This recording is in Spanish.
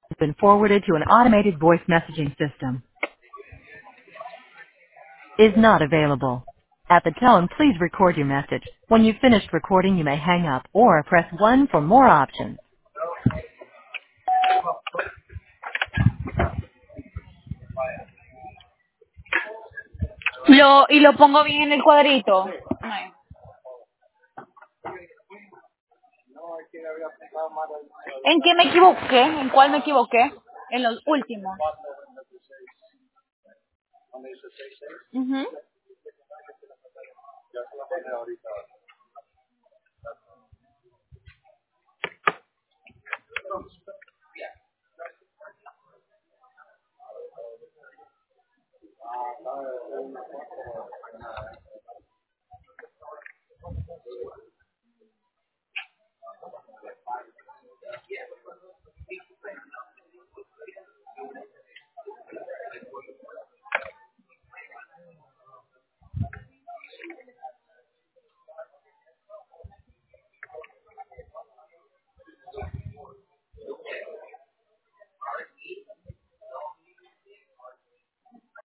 has been forwarded to an automated voice messaging system. Is not available. At the tone, please record your message. When you've finished recording, you may hang up or press 1 for more options. Lo pongo bien en el cuadrito. Ay. ¿En qué me equivoqué? ¿En cuál me equivoqué? En los últimos. Ujú.